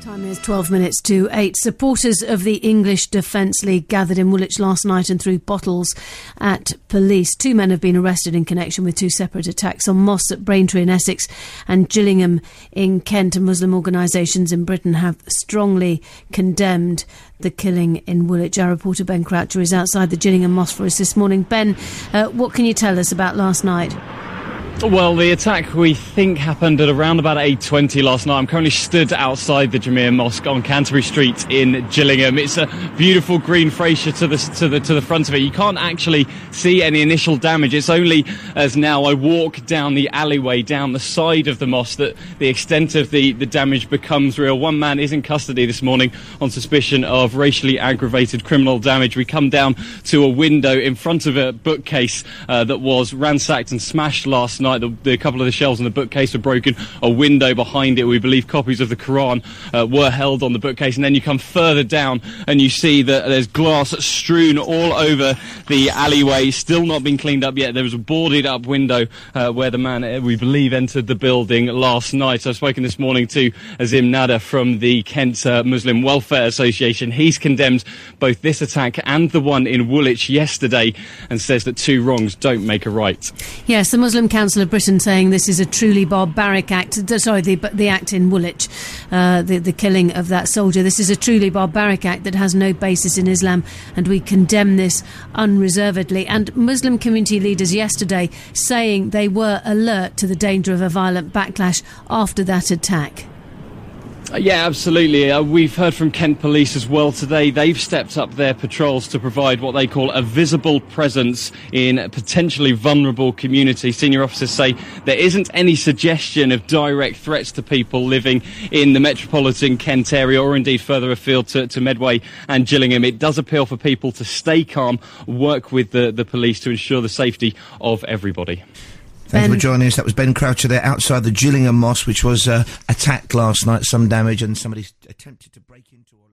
Time is 12 minutes to 8. Supporters of the English Defence League gathered in Woolwich last night and threw bottles at police. 2 men have been arrested in connection with 2 separate attacks on mosques at Braintree in Essex and Gillingham in Kent. And Muslim organisations in Britain have strongly condemned the killing in Woolwich. Our reporter Ben Croucher is outside the Gillingham Mosque for us this morning. Ben, what can you tell us about last night? Well, the attack we think happened at around about 8:20 last night. I'm currently stood outside the Jamia Mosque on Canterbury Street in Gillingham. It's a beautiful green fascia to the front of it. You can't actually see any initial damage. It's only as now I walk down the alleyway down the side of the mosque that the extent of the damage becomes real. 1 man is in custody this morning on suspicion of racially aggravated criminal damage. We come down to a window in front of a bookcase that was ransacked and smashed last night. A couple of the shelves in the bookcase were broken. A window behind it, we believe copies of the Quran were held on the bookcase. And then you come further down and you see that there's glass strewn all over the alleyway, still not been cleaned up yet. There was a boarded up window where the man, we believe, entered the building last night. I've spoken this morning to Azim Nada from the Kent Muslim Welfare Association. He's condemned both this attack and the one in Woolwich yesterday and says that 2 wrongs don't make a right. Yes, the Muslim Council of Britain saying this is a truly barbaric act. Sorry, the act in Woolwich, the killing of that soldier. This is a truly barbaric act that has no basis in Islam, and we condemn this unreservedly. And Muslim community leaders yesterday saying they were alert to the danger of a violent backlash after that attack. Yeah, absolutely. We've heard from Kent Police as well today. They've stepped up their patrols to provide what they call a visible presence in a potentially vulnerable community. Senior officers say there isn't any suggestion of direct threats to people living in the metropolitan Kent area or indeed further afield to Medway and Gillingham. It does appeal for people to stay calm, work with the police to ensure the safety of everybody. Thank you for joining us. That was Ben Croucher there outside the Gillingham Mosque, which was attacked last night, some damage, and somebody attempted to break into